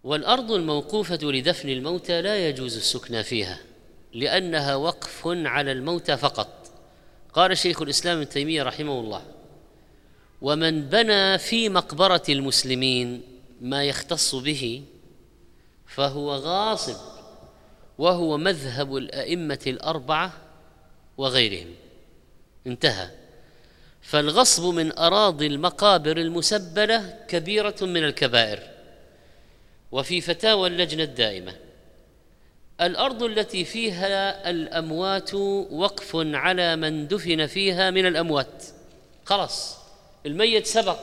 والأرض الموقوفة لدفن الموتى لا يجوز السكنى فيها لأنها وقف على الموتى فقط. قال شيخ الإسلام ابن تيمية رحمه الله: ومن بنى في مقبرة المسلمين ما يختص به فهو غاصب، وهو مذهب الأئمة الأربعة وغيرهم. انتهى. فالغصب من أراضي المقابر المسبلة كبيرة من الكبائر. وفي فتاوى اللجنة الدائمة: الأرض التي فيها الأموات وقف على من دفن فيها من الأموات، خلاص الميت سبق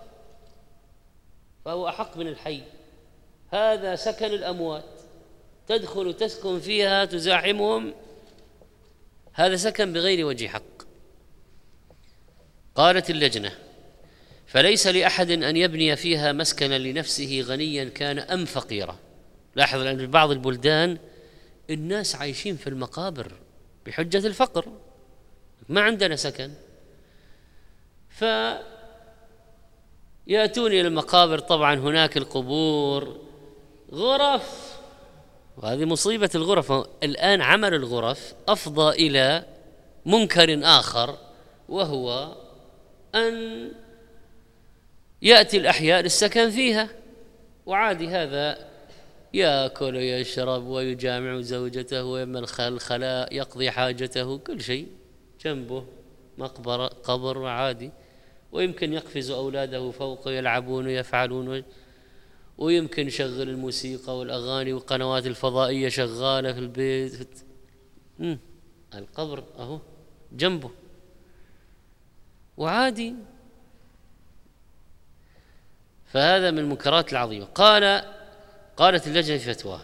فهو أحق من الحي، هذا سكن الأموات، تدخل تسكن فيها تزاحمهم، هذا سكن بغير وجه حق. قالت اللجنة: فليس لأحد أن يبني فيها مسكنا لنفسه غنيا كان أم فقيرا. لاحظ أن في بعض البلدان الناس عايشين في المقابر بحجة الفقر، ما عندنا سكن، فيأتون إلى المقابر. طبعا هناك القبور غرف، وهذه مصيبة الغرف. الآن عمل الغرف أفضى إلى منكر آخر، وهو أن يأتي الأحياء للسكن فيها، وعادي هذا يأكل ويشرب ويجامع زوجته ويمن الخلاء يقضي حاجته، كل شيء جنبه مقبرة قبر عادي، ويمكن يقفز أولاده فوق يلعبون ويفعلون، ويمكن يشغل الموسيقى والأغاني والقنوات الفضائية شغالة في البيت. القبر أهو جنبه وعادي. فهذا من المنكرات العظيمة. قالت اللجنة في فتواه: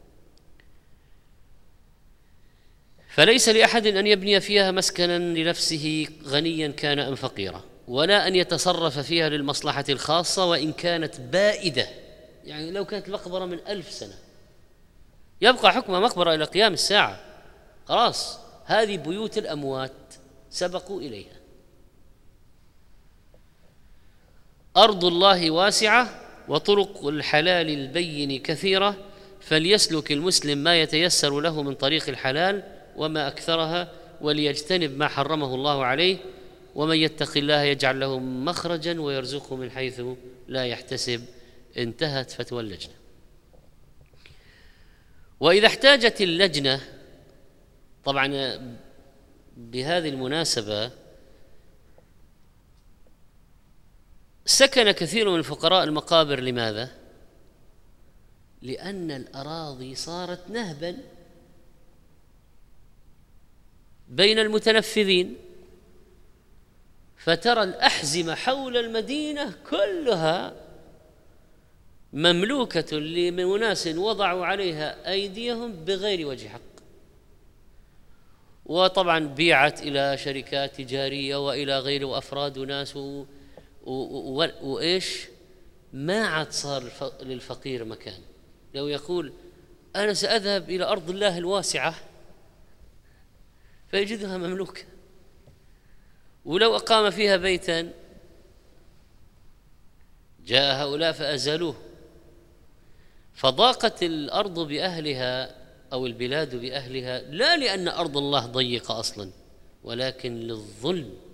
فليس لأحد أن يبني فيها مسكنا لنفسه غنيا كان أم فقيرا، ولا أن يتصرف فيها للمصلحة الخاصة وإن كانت بائدة. يعني لو كانت مقبرة من 1000 سنة يبقى حكمها مقبرة إلى قيام الساعة، خلاص هذه بيوت الأموات سبقوا إليها. أرض الله واسعة وطرق الحلال البين كثيرة، فليسلك المسلم ما يتيسر له من طريق الحلال وما أكثرها، وليجتنب ما حرمه الله عليه، ومن يتق الله يجعل له مخرجا ويرزقه من حيث لا يحتسب. انتهت فتوى اللجنة. وإذا احتاجت اللجنة، طبعا بهذه المناسبة سكن كثير من الفقراء المقابر. لماذا؟ لأن الأراضي صارت نهبا بين المتنفذين، فترى الأحزمة حول المدينة كلها مملوكة لأناس وضعوا عليها أيديهم بغير وجه حق، وطبعا بيعت إلى شركات تجارية وإلى غيره وأفراد وناس وإيش، ما عاد صار للفقير مكان. لو يقول أنا سأذهب إلى أرض الله الواسعة فيجدها مملوكة، ولو أقام فيها بيتا جاء هؤلاء فأزالوه. فضاقت الأرض بأهلها أو البلاد بأهلها، لا لأن أرض الله ضيقة أصلا، ولكن للظلم